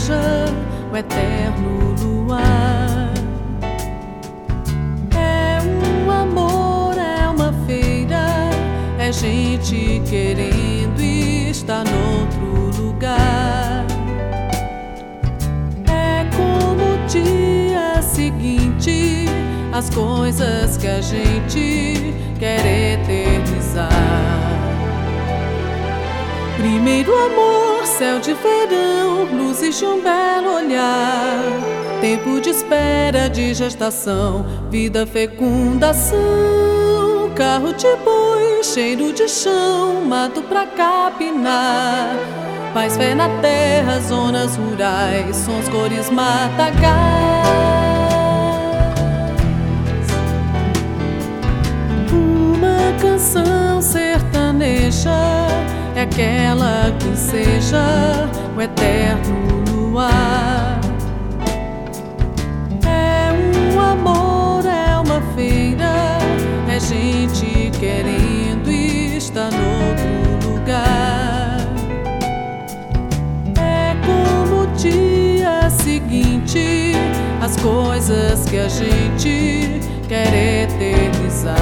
sertaneja, o eterno luar. É um amor, é uma feira, é gente querendo estar noutro lugar. É como o dia seguinte, as coisas que a gente quer eternizar. Primeiro amor, céu de verão, luzes de um belo olhar. Tempo de espera, de gestação, vida, fecundação. Carro de boi, cheiro de chão, mato pra capinar. Paz, fé na terra, zonas rurais, sons, cores, matagais. Uma canção sertaneja é aquela que seja o eterno luar. É um amor, é uma feira, é gente querendo estar noutro lugar. É como o dia seguinte, as coisas que a gente quer eternizar.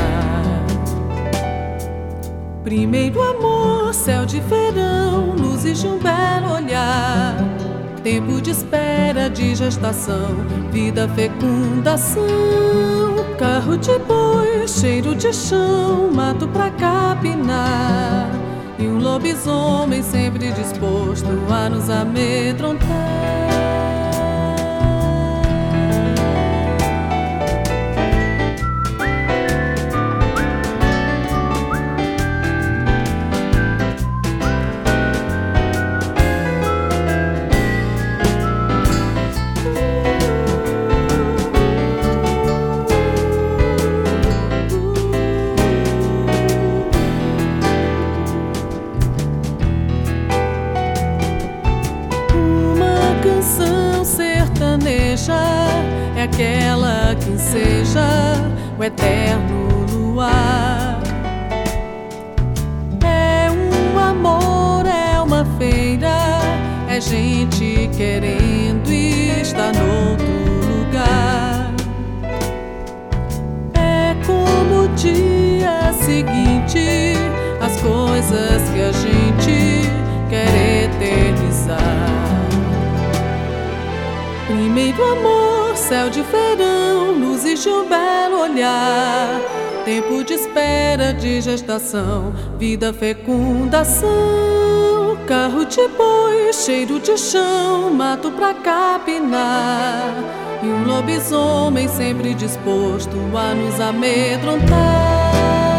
Primeiro amor, céu de verão, luzes de um belo olhar. Tempo de espera, de gestação, vida, fecundação. Carro de boi, cheiro de chão, mato pra capinar. E um lobisomem sempre disposto a nos amedrontar. É aquela que seja o eterno luar. É um amor, é uma feira, é gente querendo estar noutro lugar. É como o dia seguinte, as coisas que a gente quer eternizar. Primeiro amor, céu de verão, luzes de um belo olhar. Tempo de espera, de gestação, vida, fecundação. Carro de boi, cheiro de chão, mato pra capinar. E um lobisomem sempre disposto a nos amedrontar.